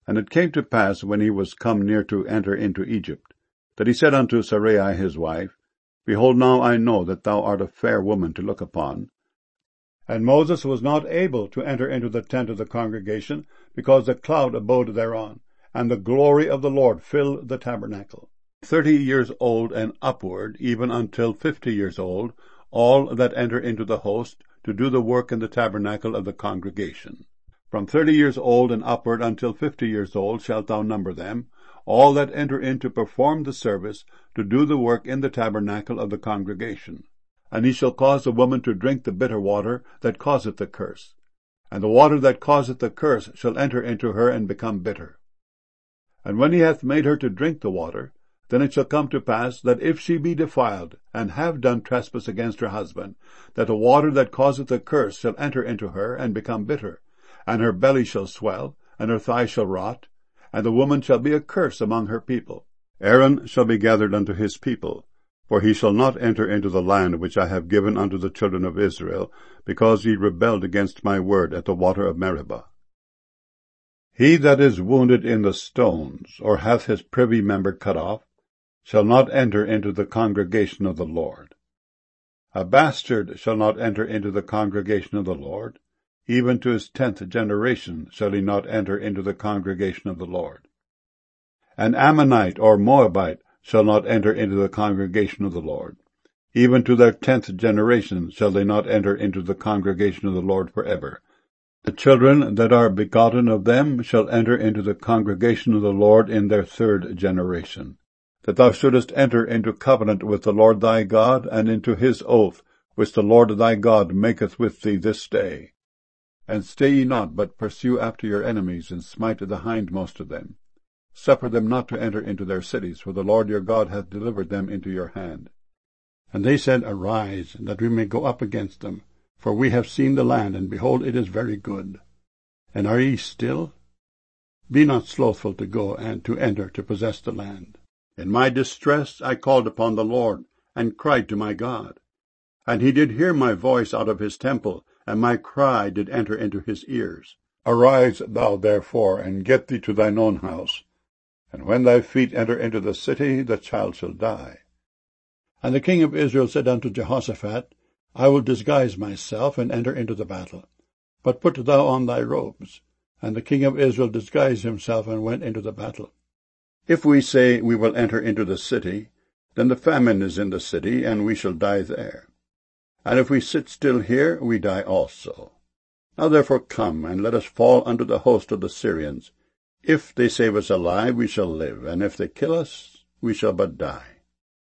And it came to pass, when he was come near to enter into Egypt, that he said unto Sarai his wife, Behold, now I know that thou art a fair woman to look upon. And Moses was not able to enter into the tent of the congregation, because the cloud abode thereon, and the glory of the Lord filled the tabernacle. 30 years old and upward, even until 50 years old, all that enter into the host, to do the work in the tabernacle of the congregation. From 30 years old and upward until 50 years old shalt thou number them, all that enter in to perform the service, to do the work in the tabernacle of the congregation. And he shall cause the woman to drink the bitter water that causeth the curse. And the water that causeth the curse shall enter into her and become bitter. And when he hath made her to drink the water, then it shall come to pass, that if she be defiled, and have done trespass against her husband, that the water that causeth the curse shall enter into her and become bitter, and her belly shall swell, and her thighs shall rot, and the woman shall be a curse among her people. Aaron shall be gathered unto his people, for he shall not enter into the land which I have given unto the children of Israel, because ye rebelled against my word at the water of Meribah. He that is wounded in the stones, or hath his privy member cut off, shall not enter into the congregation of the Lord. A bastard shall not enter into the congregation of the Lord. Even to his 10th generation shall he not enter into the congregation of the Lord. An Ammonite or Moabite shall not enter into the congregation of the Lord. Even to their 10th generation shall they not enter into the congregation of the Lord forever. The children that are begotten of them shall enter into the congregation of the Lord in their 3rd generation, that thou shouldest enter into covenant with the Lord thy God, and into his oath, which the Lord thy God maketh with thee this day. And stay ye not, but pursue after your enemies, and smite the hindmost of them. Suffer them not to enter into their cities, for the Lord your God hath delivered them into your hand. And they said, Arise, that we may go up against them, for we have seen the land, and behold, it is very good. And are ye still? Be not slothful to go and to enter to possess the land. In my distress I called upon the Lord, and cried to my God. And he did hear my voice out of his temple, and my cry did enter into his ears. Arise thou therefore, and get thee to thine own house. And when thy feet enter into the city, the child shall die. And the king of Israel said unto Jehoshaphat, I will disguise myself, and enter into the battle. But put thou on thy robes. And the king of Israel disguised himself, and went into the battle. If we say, We will enter into the city, then the famine is in the city, and we shall die there. And if we sit still here, we die also. Now therefore come, and let us fall unto the host of the Syrians. If they save us alive, we shall live, and if they kill us, we shall but die.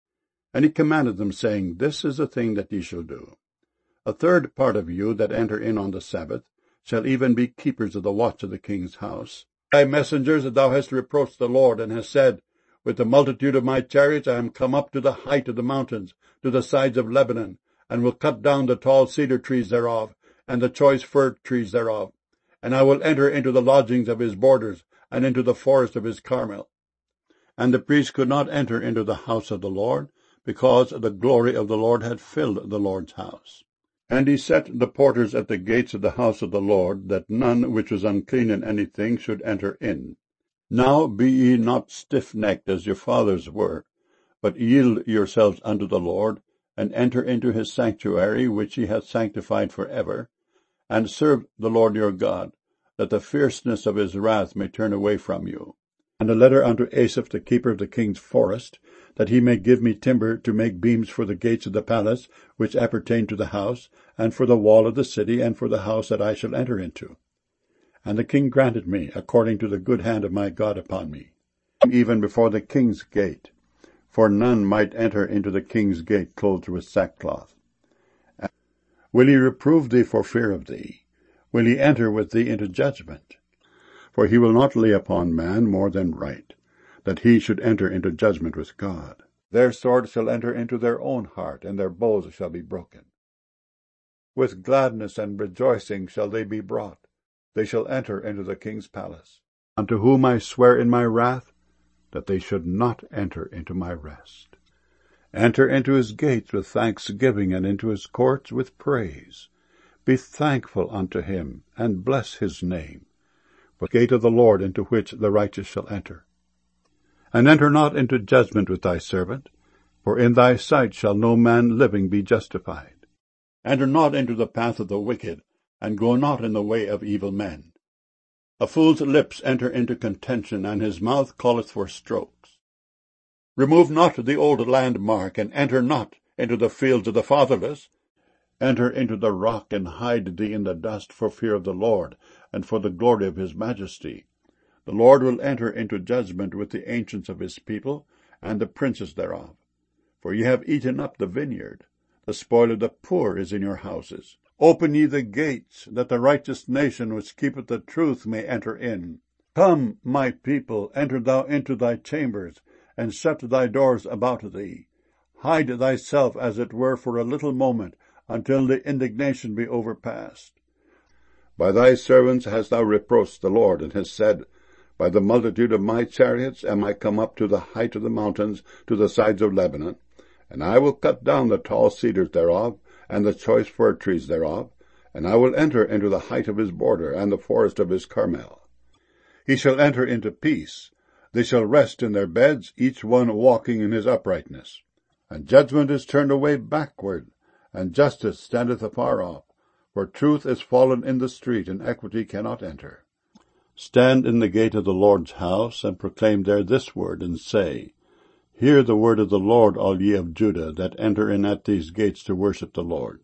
And he commanded them, saying, This is the thing that ye shall do. A 3rd part of you that enter in on the Sabbath shall even be keepers of the watch of the king's house. Thy messengers that thou hast reproached the Lord, and hast said, With the multitude of my chariots I am come up to the height of the mountains, to the sides of Lebanon, and will cut down the tall cedar trees thereof, and the choice fir trees thereof. And I will enter into the lodgings of his borders, and into the forest of his Carmel. And the priests could not enter into the house of the Lord, because the glory of the Lord had filled the Lord's house. And he set the porters at the gates of the house of the Lord, that none which was unclean in anything should enter in. Now be ye not stiffnecked as your fathers were, but yield yourselves unto the Lord, and enter into his sanctuary, which he hath sanctified for ever, and serve the Lord your God, that the fierceness of his wrath may turn away from you. And a letter unto Asaph the keeper of the king's forest, that he may give me timber to make beams for the gates of the palace, which appertain to the house, and for the wall of the city, and for the house that I shall enter into. And the king granted me, according to the good hand of my God upon me, even before the king's gate. For none might enter into the king's gate clothed with sackcloth. Will he reprove thee for fear of thee? Will he enter with thee into judgment? For he will not lay upon man more than right, that he should enter into judgment with God. Their sword shall enter into their own heart, and their bows shall be broken. With gladness and rejoicing shall they be brought. They shall enter into the king's palace. Unto whom I swear in my wrath, that they should not enter into my rest. Enter into his gates with thanksgiving, and into his courts with praise. Be thankful unto him, and bless his name. for the gate of the Lord into which the righteous shall enter. And enter not into judgment with thy servant, for in thy sight shall no man living be justified. Enter not into the path of the wicked, and go not in the way of evil men. A fool's lips enter into contention, and his mouth calleth for strokes. Remove not the old landmark, and enter not into the fields of the fatherless. Enter into the rock, and hide thee in the dust for fear of the Lord, and for the glory of his majesty. The Lord will enter into judgment with the ancients of his people, and the princes thereof. For ye have eaten up the vineyard. The spoil of the poor is in your houses. Open ye the gates, that the righteous nation which keepeth the truth may enter in. Come, my people, enter thou into thy chambers, and shut thy doors about thee. Hide thyself as it were for a little moment, until the indignation be overpast. By thy servants hast thou reproached the Lord, and hast said, By the multitude of my chariots am I come up to the height of the mountains, to the sides of Lebanon, and I will cut down the tall cedars thereof, and the choice fir trees thereof, and I will enter into the height of his border, and the forest of his Carmel. He shall enter into peace. They shall rest in their beds, each one walking in his uprightness. And judgment is turned away backward, and justice standeth afar off. For truth is fallen in the street, and equity cannot enter. Stand in the gate of the Lord's house, and proclaim there this word, and say, Hear the word of the Lord, all ye of Judah, that enter in at these gates to worship the Lord.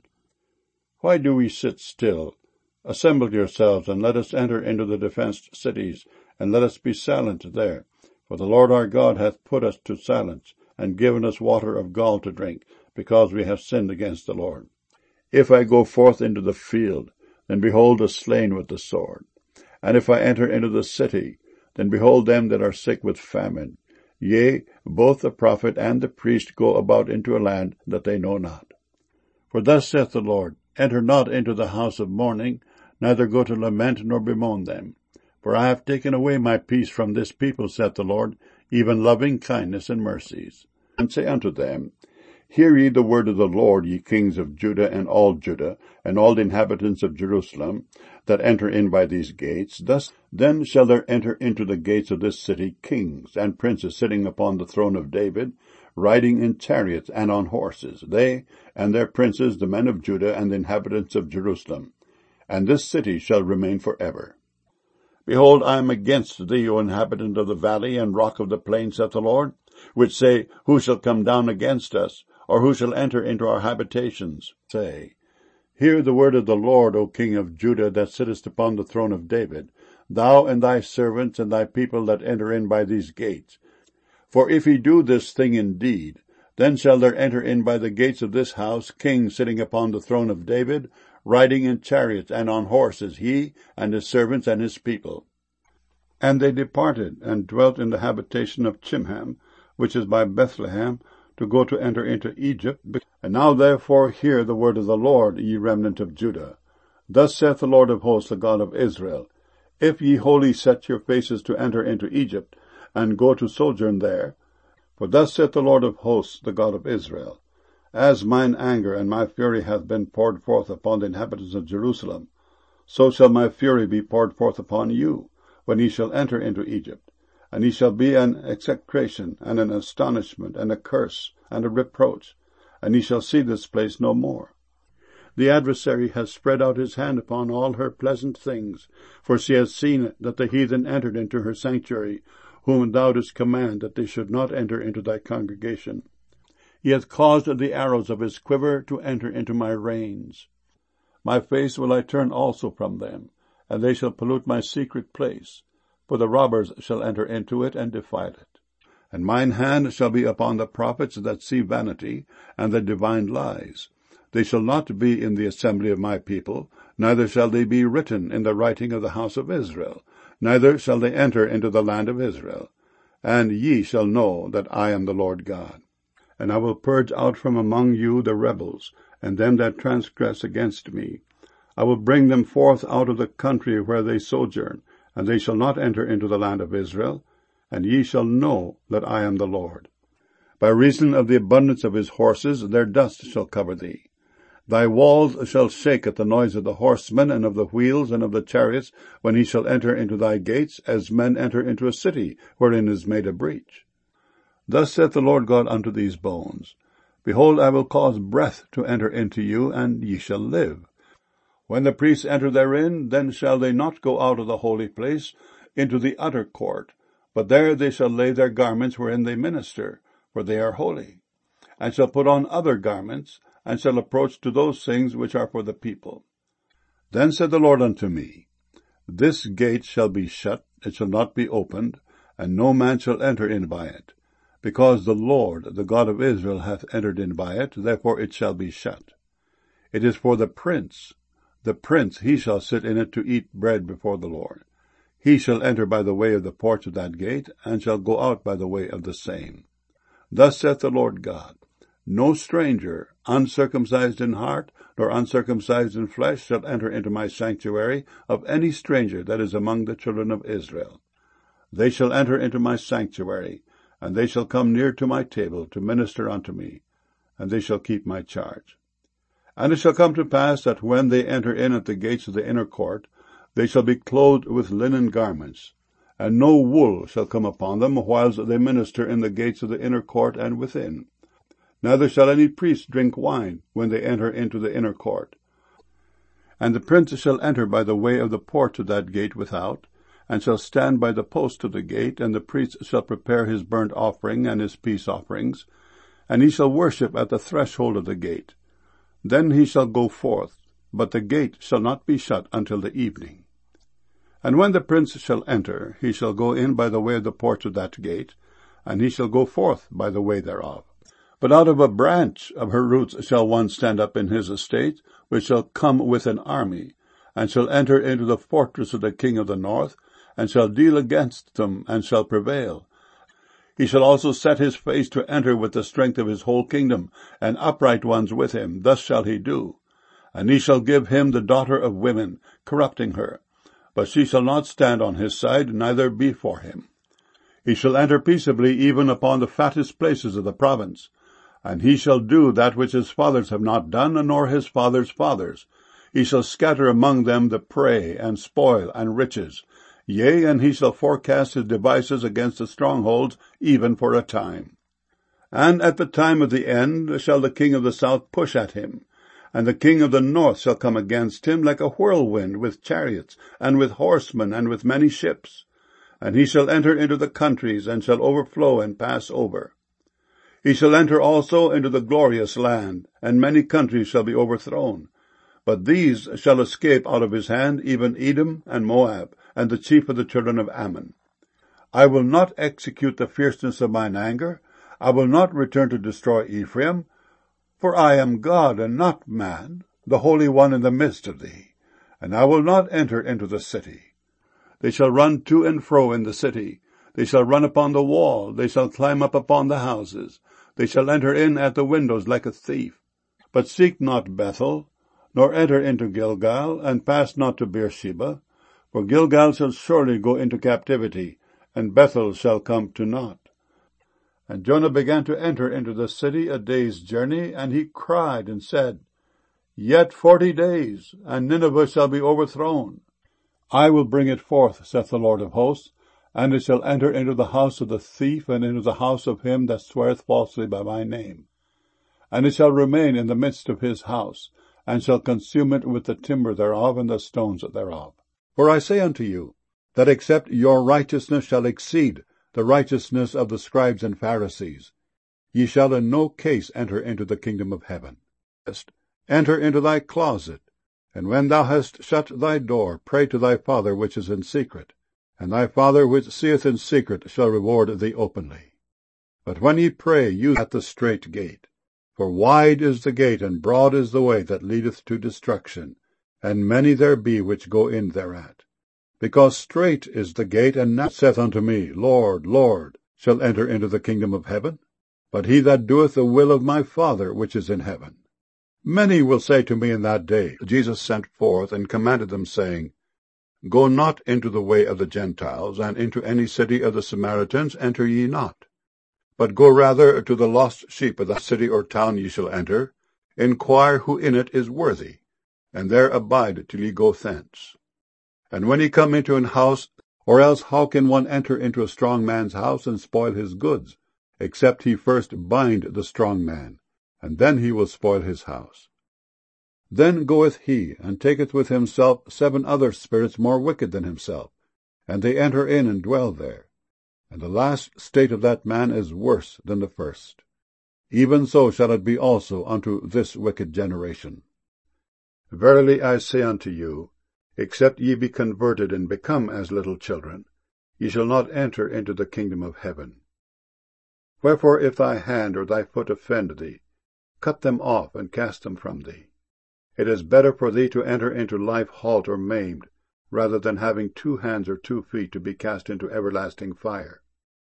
Why do we sit still? Assemble yourselves, and let us enter into the defenced cities, and let us be silent there. For the Lord our God hath put us to silence, and given us water of gall to drink, because we have sinned against the Lord. If I go forth into the field, then behold the slain with the sword. And if I enter into the city, then behold them that are sick with famine. Yea, both the prophet and the priest go about into a land that they know not. For thus saith the Lord, Enter not into the house of mourning, neither go to lament nor bemoan them. For I have taken away my peace from this people, saith the Lord, even loving kindness and mercies. And say unto them, Hear ye the word of the Lord, ye kings of Judah, and all the inhabitants of Jerusalem, that enter in by these gates. Then shall there enter into the gates of this city kings and princes sitting upon the throne of David, riding in chariots and on horses, they and their princes, the men of Judah, and the inhabitants of Jerusalem. And this city shall remain forever. Behold, I am against thee, O inhabitant of the valley and rock of the plain, saith the Lord, which say, Who shall come down against us? Or who shall enter into our habitations? Say, Hear the word of the Lord, O King of Judah, that sittest upon the throne of David, thou and thy servants and thy people that enter in by these gates. For if ye do this thing indeed, then shall there enter in by the gates of this house kings sitting upon the throne of David, riding in chariots and on horses, he and his servants and his people. And they departed, and dwelt in the habitation of Chimham, which is by Bethlehem, to go to enter into Egypt. And now therefore hear the word of the Lord, ye remnant of Judah. Thus saith the Lord of hosts, the God of Israel, If ye wholly set your faces to enter into Egypt, and go to sojourn there, for thus saith the Lord of hosts, the God of Israel, As mine anger and my fury hath been poured forth upon the inhabitants of Jerusalem, so shall my fury be poured forth upon you, when ye shall enter into Egypt. And ye shall be an execration, and an astonishment, and a curse, and a reproach, and ye shall see this place no more. The adversary has spread out his hand upon all her pleasant things, for she has seen that the heathen entered into her sanctuary, whom thou didst command that they should not enter into thy congregation. He hath caused the arrows of his quiver to enter into my reins. My face will I turn also from them, and they shall pollute my secret place. For the robbers shall enter into it and defile it. And mine hand shall be upon the prophets that see vanity, and that divine lies. They shall not be in the assembly of my people, neither shall they be written in the writing of the house of Israel, neither shall they enter into the land of Israel. And ye shall know that I am the Lord God. And I will purge out from among you the rebels, and them that transgress against me. I will bring them forth out of the country where they sojourn, and they shall not enter into the land of Israel, and ye shall know that I am the Lord. By reason of the abundance of his horses their dust shall cover thee. Thy walls shall shake at the noise of the horsemen, and of the wheels, and of the chariots, when he shall enter into thy gates, as men enter into a city, wherein is made a breach. Thus saith the Lord God unto these bones, Behold, I will cause breath to enter into you, and ye shall live. When the priests enter therein, then shall they not go out of the holy place into the utter court, but there they shall lay their garments wherein they minister, for they are holy, and shall put on other garments, and shall approach to those things which are for the people. Then said the Lord unto me, This gate shall be shut, it shall not be opened, and no man shall enter in by it. Because the Lord, the God of Israel, hath entered in by it, therefore it shall be shut. It is for the prince. The prince, he shall sit in it to eat bread before the Lord. He shall enter by the way of the porch of that gate, and shall go out by the way of the same. Thus saith the Lord God, No stranger, uncircumcised in heart, nor uncircumcised in flesh, shall enter into my sanctuary of any stranger that is among the children of Israel. They shall enter into my sanctuary, and they shall come near to my table to minister unto me, and they shall keep my charge. And it shall come to pass that when they enter in at the gates of the inner court, they shall be clothed with linen garments, and no wool shall come upon them whiles they minister in the gates of the inner court and within. Neither shall any priest drink wine when they enter into the inner court. And the prince shall enter by the way of the porch of that gate without, and shall stand by the post of the gate, and the priest shall prepare his burnt offering and his peace offerings, and he shall worship at the threshold of the gate. Then he shall go forth, but the gate shall not be shut until the evening. And when the prince shall enter, he shall go in by the way of the porch of that gate, and he shall go forth by the way thereof. But out of a branch of her roots shall one stand up in his estate, which shall come with an army, and shall enter into the fortress of the king of the north, and shall deal against them, and shall prevail. He shall also set his face to enter with the strength of his whole kingdom, and upright ones with him. Thus shall he do. And he shall give him the daughter of women, corrupting her. But she shall not stand on his side, neither be for him. He shall enter peaceably even upon the fattest places of the province. And he shall do that which his fathers have not done, nor his fathers' fathers. He shall scatter among them the prey, and spoil, and riches. Yea, and he shall forecast his devices against the strongholds, even for a time. And at the time of the end shall the king of the south push at him, and the king of the north shall come against him like a whirlwind, with chariots, and with horsemen, and with many ships. And he shall enter into the countries, and shall overflow and pass over. He shall enter also into the glorious land, and many countries shall be overthrown. But these shall escape out of his hand, even Edom and Moab, and the chief of the children of Ammon. I will not execute the fierceness of mine anger. I will not return to destroy Ephraim, for I am God and not man, the Holy One in the midst of thee, and I will not enter into the city. They shall run to and fro in the city. They shall run upon the wall. They shall climb up upon the houses. They shall enter in at the windows like a thief. But seek not Bethel, nor enter into Gilgal, and pass not to Beersheba, for Gilgal shall surely go into captivity, and Bethel shall come to naught. And Jonah began to enter into the city a day's journey, and he cried and said, Yet 40 days, and Nineveh shall be overthrown. I will bring it forth, saith the Lord of hosts, and it shall enter into the house of the thief, and into the house of him that sweareth falsely by my name. And it shall remain in the midst of his house, and shall consume it with the timber thereof and the stones thereof. For I say unto you, that except your righteousness shall exceed the righteousness of the scribes and Pharisees, ye shall in no case enter into the kingdom of heaven. Enter into thy closet, and when thou hast shut thy door, pray to thy Father which is in secret, and thy Father which seeth in secret shall reward thee openly. But when ye pray, use at the strait gate. For wide is the gate, and broad is the way that leadeth to destruction, and many there be which go in thereat. Because strait is the gate, and none saith unto me, Lord, Lord, shall enter into the kingdom of heaven, but he that doeth the will of my Father which is in heaven. Many will say to me in that day, Jesus sent forth and commanded them, saying, Go not into the way of the Gentiles, and into any city of the Samaritans enter ye not. But go rather to the lost sheep of the city or town ye shall enter. inquire who in it is worthy, and there abide till ye go thence. And when ye come into an house, or else how can one enter into a strong man's house and spoil his goods, except he first bind the strong man, and then he will spoil his house. Then goeth he, and taketh with himself 7 other spirits more wicked than himself, and they enter in and dwell there. And the last state of that man is worse than the first. Even so shall it be also unto this wicked generation. Verily I say unto you, except ye be converted and become as little children, ye shall not enter into the kingdom of heaven. Wherefore if thy hand or thy foot offend thee, cut them off and cast them from thee. It is better for thee to enter into life halt or maimed, rather than having 2 hands or 2 feet to be cast into everlasting fire.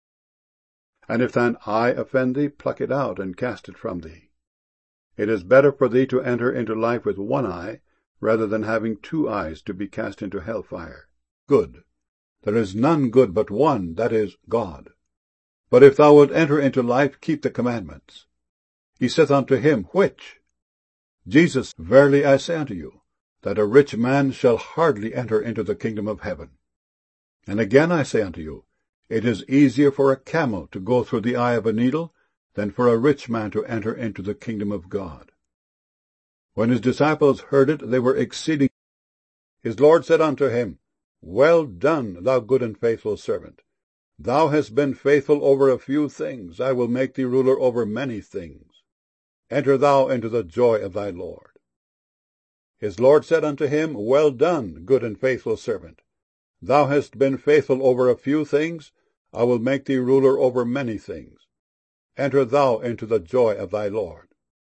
And if thine eye offend thee, pluck it out and cast it from thee. It is better for thee to enter into life with 1 eye, rather than having 2 eyes to be cast into hell fire. Good. There is none good but one, that is, God. But if thou wilt enter into life, keep the commandments. He saith unto him, Which? Jesus, verily I say unto you, that a rich man shall hardly enter into the kingdom of heaven. And again I say unto you, it is easier for a camel to go through the eye of a needle than for a rich man to enter into the kingdom of God. When his disciples heard it, they were exceeding. His Lord said unto him, Well done, thou good and faithful servant. Thou hast been faithful over a few things, I will make thee ruler over many things. Enter thou into the joy of thy Lord. His Lord said unto him, Well done, good and faithful servant. Thou hast been faithful over a few things, I will make thee ruler over many things. Enter thou into the joy of thy Lord.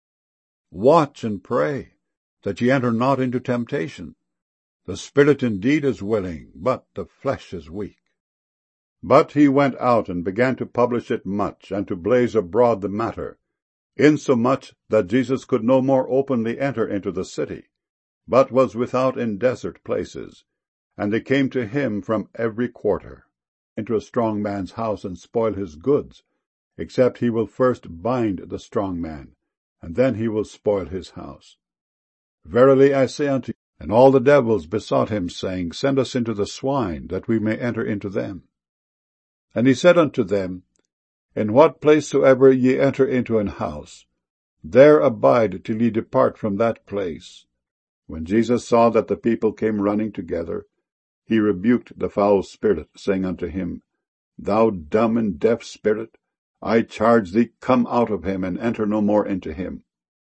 Watch and pray, that ye enter not into temptation. The spirit indeed is willing, but the flesh is weak. But he went out and began to publish it much, and to blaze abroad the matter, insomuch that Jesus could no more openly enter into the city, but was without in desert places. And they came to him from every quarter, into a strong man's house, and spoil his goods, except he will first bind the strong man, and then he will spoil his house. Verily I say unto you, and all the devils besought him, saying, Send us into the swine, that we may enter into them. And he said unto them, In what place soever ye enter into an house, there abide till ye depart from that place. When Jesus saw that the people came running together, he rebuked the foul spirit, saying unto him, Thou dumb and deaf spirit, I charge thee, come out of him, and enter no more into him.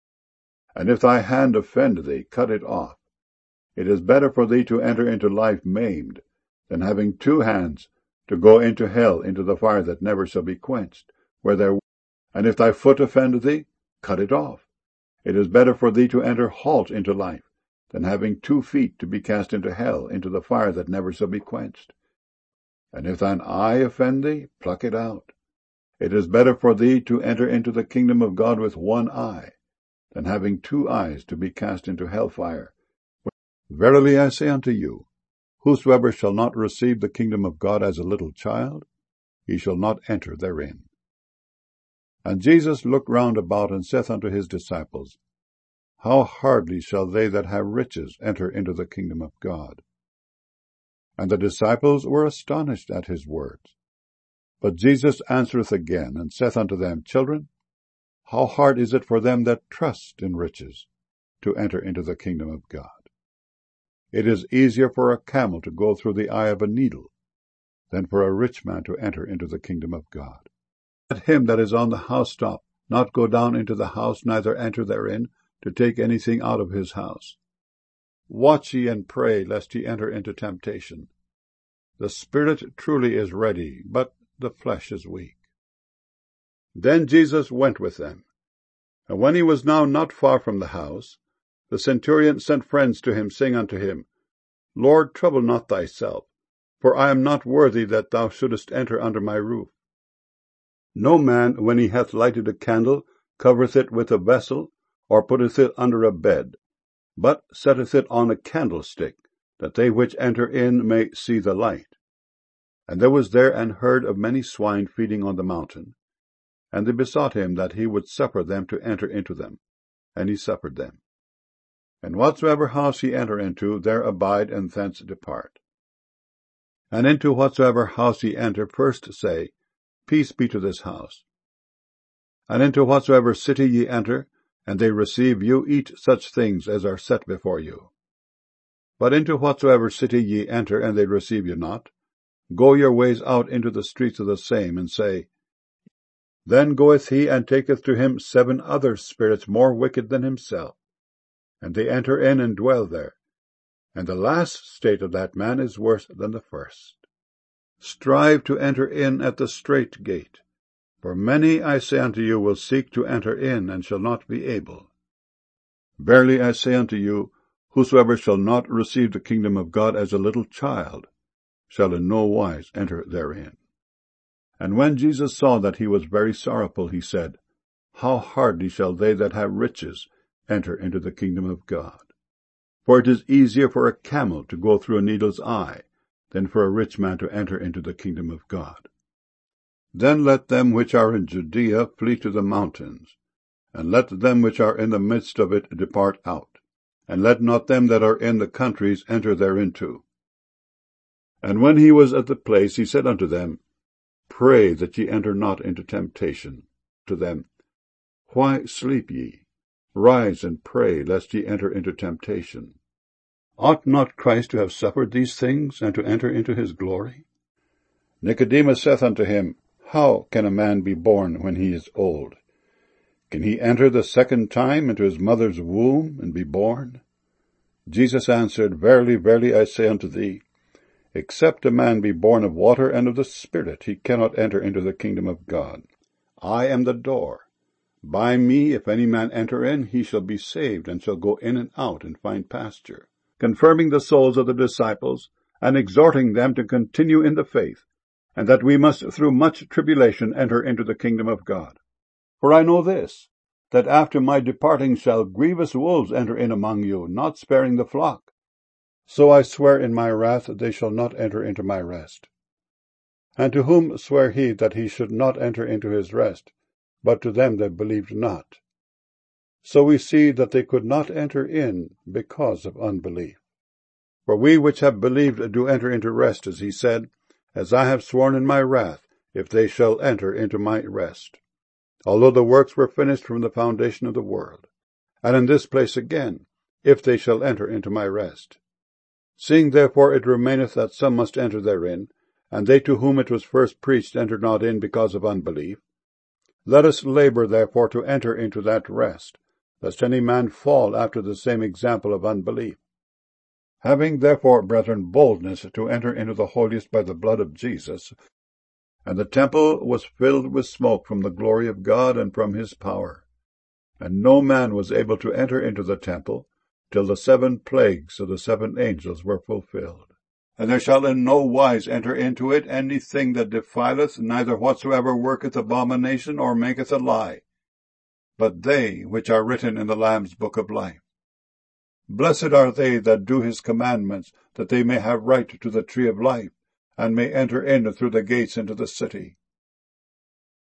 And if thy hand offend thee, cut it off. It is better for thee to enter into life maimed, than having 2 hands, to go into hell, into the fire that never shall be quenched, and if thy foot offend thee, cut it off. It is better for thee to enter halt into life, than having 2 feet to be cast into hell, into the fire that never shall be quenched. And if thine eye offend thee, pluck it out. It is better for thee to enter into the kingdom of God with 1 eye, than having 2 eyes to be cast into hell fire. Verily I say unto you, whosoever shall not receive the kingdom of God as a little child, he shall not enter therein. And Jesus looked round about, and saith unto his disciples, How hardly shall they that have riches enter into the kingdom of God? And the disciples were astonished at his words. But Jesus answereth again, and saith unto them, Children, how hard is it for them that trust in riches to enter into the kingdom of God? It is easier for a camel to go through the eye of a needle than for a rich man to enter into the kingdom of God. Let him that is on the housetop not go down into the house, neither enter therein, to take anything out of his house. Watch ye and pray, lest ye enter into temptation. The spirit truly is ready, but the flesh is weak. Then Jesus went with them. And when he was now not far from the house, the centurion sent friends to him, saying unto him, Lord, trouble not thyself, for I am not worthy that thou shouldest enter under my roof. No man, when he hath lighted a candle, covereth it with a vessel, or putteth it under a bed, but setteth it on a candlestick, that they which enter in may see the light. And there was there an herd of many swine feeding on the mountain, and they besought him that he would suffer them to enter into them. and he suffered them. And whatsoever house ye enter into, there abide, and thence depart. And into whatsoever house ye enter, first say, Peace be to this house. And into whatsoever city ye enter, and they receive you, eat such things as are set before you. But into whatsoever city ye enter, and they receive you not, go your ways out into the streets of the same, and say, Then goeth he, and taketh to him 7 other spirits more wicked than himself, and they enter in and dwell there. And the last state of that man is worse than the first. Strive to enter in at the strait gate, for many, I say unto you, will seek to enter in, and shall not be able. Verily I say unto you, whosoever shall not receive the kingdom of God as a little child, shall in no wise enter therein. And when Jesus saw that he was very sorrowful, he said, How hardly shall they that have riches enter into the kingdom of God? For it is easier for a camel to go through a needle's eye than for a rich man to enter into the kingdom of God. Then let them which are in Judea flee to the mountains, and let them which are in the midst of it depart out, and let not them that are in the countries enter thereinto. And when he was at the place, he said unto them, Pray that ye enter not into temptation. To them, Why sleep ye? Rise and pray, lest ye enter into temptation. Ought not Christ to have suffered these things, and to enter into his glory? Nicodemus saith unto him, How can a man be born when he is old? Can he enter the second time into his mother's womb, and be born? Jesus answered, Verily, verily, I say unto thee, except a man be born of water and of the Spirit, he cannot enter into the kingdom of God. I am the door. By me, if any man enter in, he shall be saved, and shall go in and out, and find pasture, confirming the souls of the disciples, and exhorting them to continue in the faith, and that we must through much tribulation enter into the kingdom of God. For I know this, that after my departing shall grievous wolves enter in among you, not sparing the flock. So I swear in my wrath that they shall not enter into my rest. And to whom sware he that he should not enter into his rest, but to them that believed not? So we see that they could not enter in because of unbelief. For we which have believed do enter into rest, as he said, As I have sworn in my wrath, if they shall enter into my rest, although the works were finished from the foundation of the world. And in this place again, if they shall enter into my rest. Seeing therefore it remaineth that some must enter therein, and they to whom it was first preached entered not in because of unbelief, let us labor therefore to enter into that rest, lest any man fall after the same example of unbelief. Having therefore, brethren, boldness to enter into the holiest by the blood of Jesus, and the temple was filled with smoke from the glory of God and from his power. And no man was able to enter into the temple, till the 7 plagues of the 7 angels were fulfilled. And there shall in no wise enter into it anything that defileth, neither whatsoever worketh abomination, or maketh a lie, but they which are written in the Lamb's book of life. Blessed are they that do his commandments, that they may have right to the tree of life, and may enter in through the gates into the city.